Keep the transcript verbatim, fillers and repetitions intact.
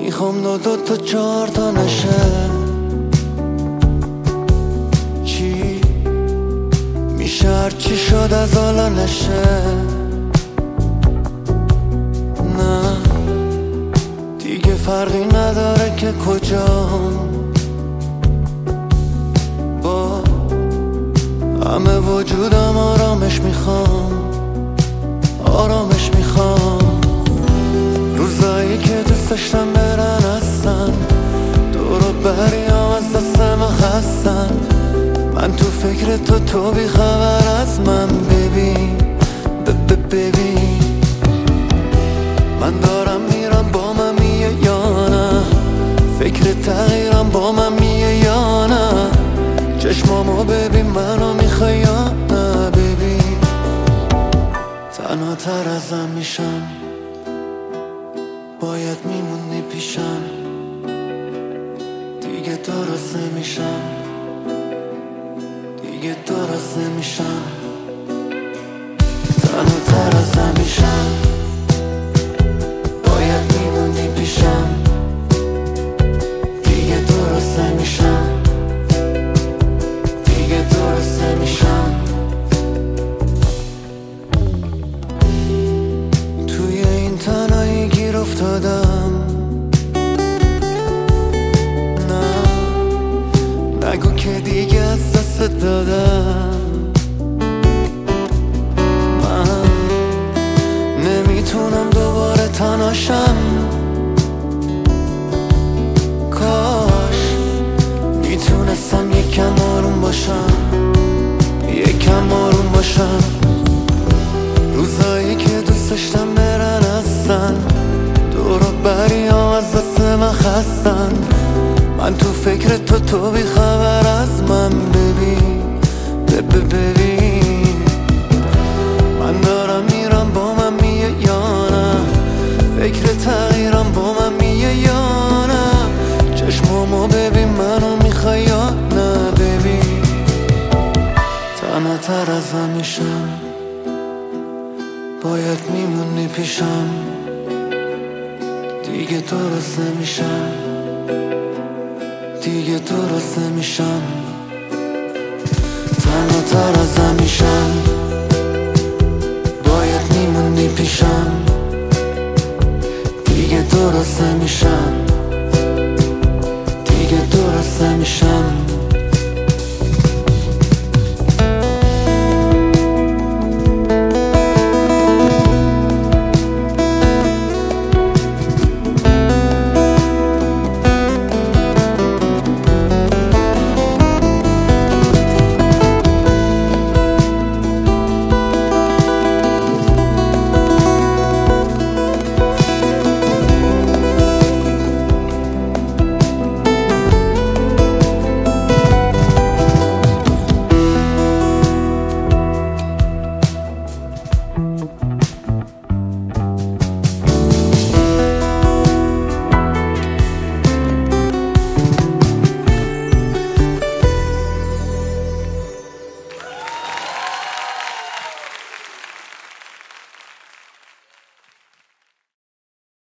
میخوام دو دو تا چهار تا نشه. چی میشه هرچی شد از حالا نشه. نه دیگه فرقی نداره که کجام، با همه وجودم آرامش میخوام، آرامش میخوام. روزایی که دوست داشتم برن هستن، دورو بریام از دست من خستن. من تو فکر تو، تو بی خبر از من. ببین ببین من دارم میرم، با من میه یا نه؟ فکر تغییرم با من میه یا نه؟ چشمامو ببین، منو میخوای یا نه؟ ببین تنها تر ازم میشم، باید میمونی پیشم. دیگه درست نمیشم، دیگه درست نمیشم. تنها تر ازم میشم، باید میمونی پیشم. دیگه درست نمیشم، دیگه درست نمیشم. توی این تنهایی گیر افتادم. نه نگو که دیگه از دست دادم. من نمیتونم دوباره تنهاشم. کاش میتونستم یکم آروم باشم، یکم آروم باشم. روزایی که دوست داشتم برن هستن، دورو بریام از دست من خستن. من تو فکر تو، تو بی خبر از من. ببین ببین من دارم میرم، با من میه یا نه؟ فکر تغییرم با من میه یا نه؟ چشمامو ببین، منو میخوای یا نه؟ ببین تنها تر ازم میشم، باید میمونی پیشم. دیگه درست نمیشم، دیگه درست نمیشم. تنها تر ازم میشم، باید میمونی پیشم. دیگه درست نمیشم، دیگه درست نمیشم.